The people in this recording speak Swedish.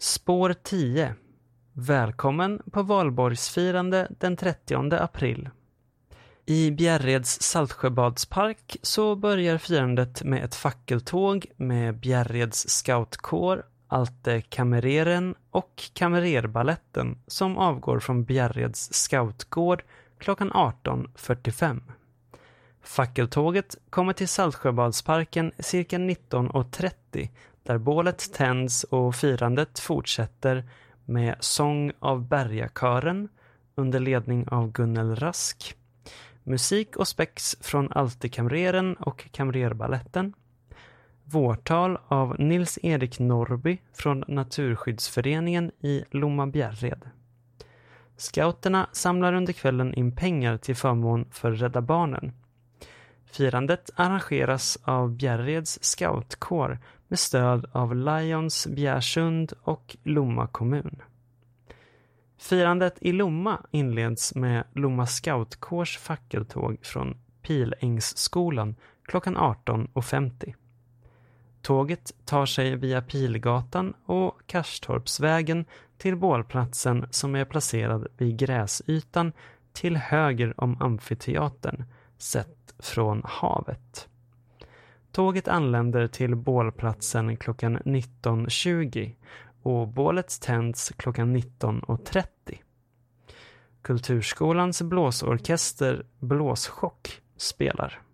Spår 10. Välkommen på valborgsfirande den 30 april. I Bjärreds Saltsjöbadspark så börjar firandet med ett fackeltåg med Bjärreds scoutkår, Alte Kamereren och Kamererballetten som avgår från Bjärreds scoutgård klockan 18.45. Fackeltåget kommer till Saltsjöbadsparken cirka 19.30 där bålet tänds och firandet fortsätter med sång av Bergakören under ledning av Gunnel Rask, musik och spex från Alte Kamereren och Kamererballetten, vårtal av Nils-Erik Norby från Naturskyddsföreningen i Lomma Bjärred. Scouterna samlar under kvällen in pengar till förmån för Rädda Barnen. Firandet arrangeras av Bjärreds scoutkår med stöd av Lions Bjärsund och Lomma kommun. Firandet i Lomma inleds med Lomma scoutkårs fackeltåg från Pilängsskolan klockan 18.50. Tåget tar sig via Pilgatan och Karstorpsvägen till bålplatsen som är placerad vid gräsytan till höger om amfiteatern, sett från havet. Tåget anländer till bålplatsen klockan 19.20 och bålet tänds klockan 19.30. Kulturskolans blåsorkester Blåschock spelar.